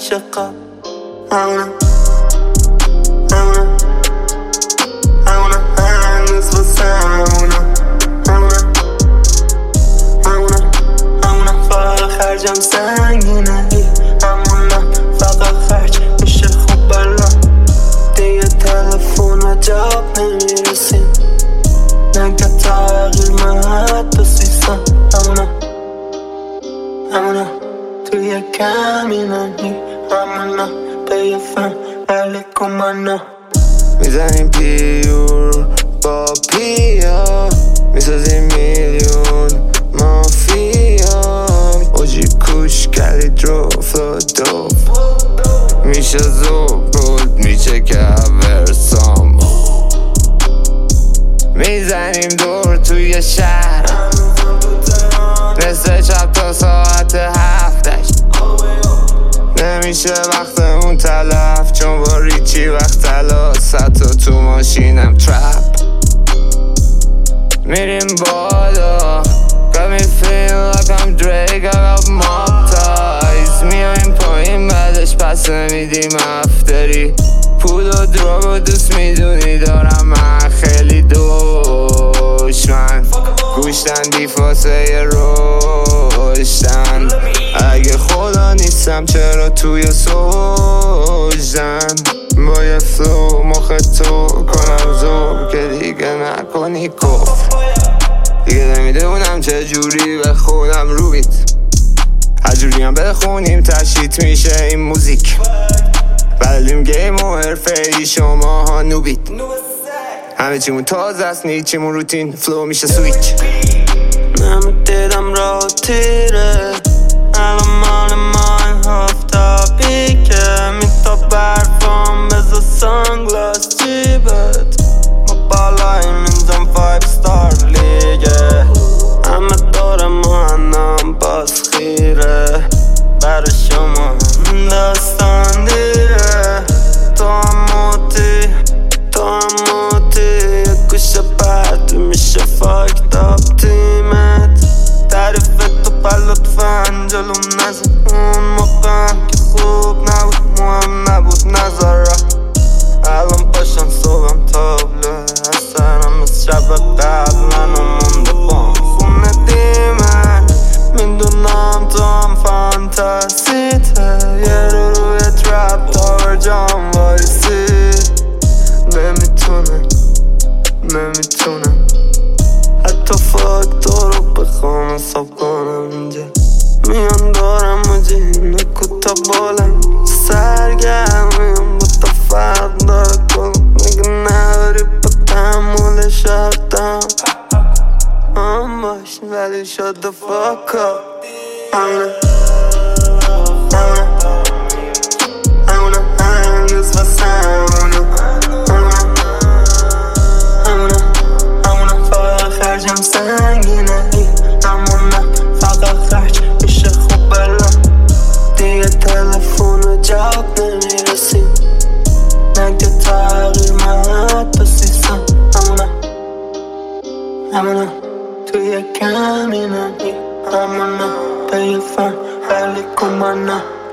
میشه قبل. همونه هنوز واسه همونه فقط خرجم سنگینه. همونه فقط خرج میشه خوب بلا. دیگه تلفن و جواب نمیرسیم. نگه تغییر من حتی 300. همونه توی کمینمی. همونه به یه فن ولی کمانا میزنیم پیور با پیا، میسازیم میلیون مافیا. اوجی کوش کلی درو فلو دوف میشه زوبود میشه کورسام. میزنیم دور توی شهر نصف شب تا ساعت 7. نمیشه وقتمون تلف چون با ریچی وقت تلاس. حتی تو ماشینم ترپ میریم بالا. Got me feeling like I'm Drake. I got mob ties. میایم پایین بعدش پس نمیدیم افتری. پول و دروگ و دوست میدونی دارم من خیلی دشمن. گوشتن دیفاسه روشتن. اگه خدا نیستم چرا توی سوژن. با یه فلو مخ تو کنم زوب که دیگه نکنی کفر. دیگه نمیدونم چجوری بخونم رو بیت. هرجوری هم بخونیم تشیت میشه این موزیک. بلدیم گیم و حرفه ای شما ها نوبید. همه چیمون تازه است نیچیمون روتین فلو میشه سویچ. نمیدیدم راه تیره الان مال من هفتابیکه. میتا برفام بزا سانگلاس جیبت. ما بالاییم اینجام 5 ستار لیگه. همه داره مهنم باز خیره. برای شما داستان دیره. تو هم موتی یه گوشه بعد میشه فاکت آپ تیمت. تعریف تو لطفاً جلوم نزن. اون موقع که خوب نبود مهم نبود نظره. الان پاشم صبحم تابلو اثرم از شب قبل. منو مونده بام خونه دیمن. میدونم تو هم فانتزیته. یه روی ترپ تاور جام وایسی. نمیتونم حتی فاکتور رو بخوام حساب کنم. اینجا میان دارم مجی نکوتا بالم. سرگرمیم با تا فرق داره کن. نگه نداری با تحمول شرطم. هم باش ولی شده فاکا. همونه هنوز واسه همونه فقط خرجم سنگینه. همونه فقط خرج میشه خوب بلا. دیگه تلفن و جواب نمیرسیم. نگه تغییر من حتی 300. همونه توی کمینمی. همونه به یه فن ولی کمانا